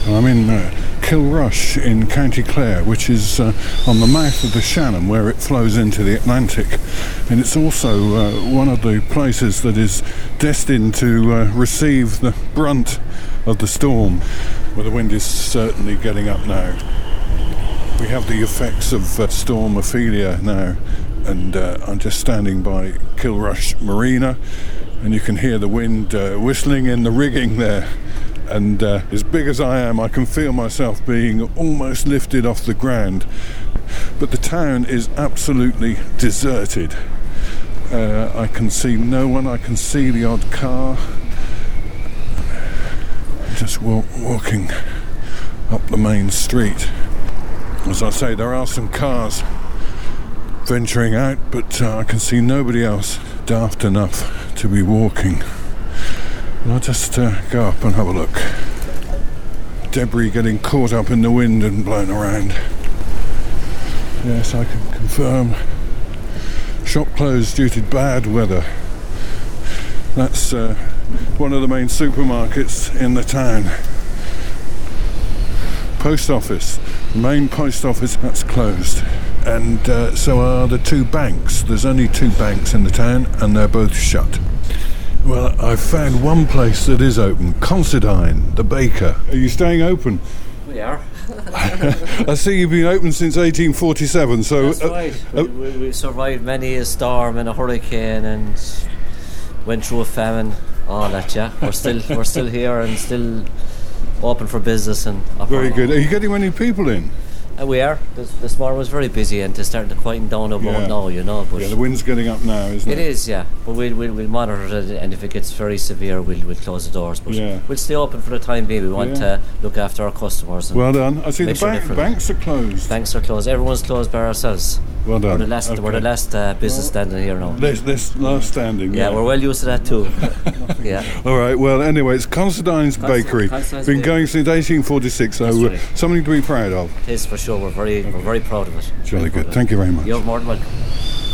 I'm in Kilrush in County Clare, which is on the mouth of the Shannon, where it flows into the Atlantic, and it's also one of the places that is destined to receive the brunt of the storm. Well, the wind is certainly getting up now. We have the effects of Storm Ophelia now, and I'm just standing by Kilrush Marina, and you can hear the wind whistling in the rigging there. And as big as I am, I can feel myself being almost lifted off the ground. But the town is absolutely deserted. I can see no one. I can see the odd car. I'm just walking up the main street. As I say, there are some cars venturing out, but I can see nobody else daft enough to be walking. I'll just go up and have a look. Debris getting caught up in the wind and blown around. Yes, I can confirm. Shop closed due to bad weather. That's one of the main supermarkets in the town. Post office. Main post office, that's closed. And so are the two banks. There's only two banks in the town and they're both shut. Well, I've found one place that is open, Considine, the baker. Are you staying open? We are. I see you've been open since 1847, so... That's right. We survived many a storm and a hurricane and went through a famine, all that, yeah. We're still here and still open for business. And very good. Are you getting many people in? We are. This morning was very busy and it's starting to quieten down a bit now, you know. But the wind's getting up now, isn't it? It is, yeah. But we'll monitor it, and if it gets very severe, we'll close the doors. But we'll stay open for the time being. We want to look after our customers. Well done. I see the banks are closed. Banks are closed. Everyone's closed by ourselves. Well done. We're the last business standing here now. This last standing. Yeah, we're well used to that too. Yeah. All right. Well, anyway, it's Considine's Bakery. Been going since 1846, so something to be proud of. It is for sure. We're very proud of it. Jolly good. Thank you very much. You're more than welcome.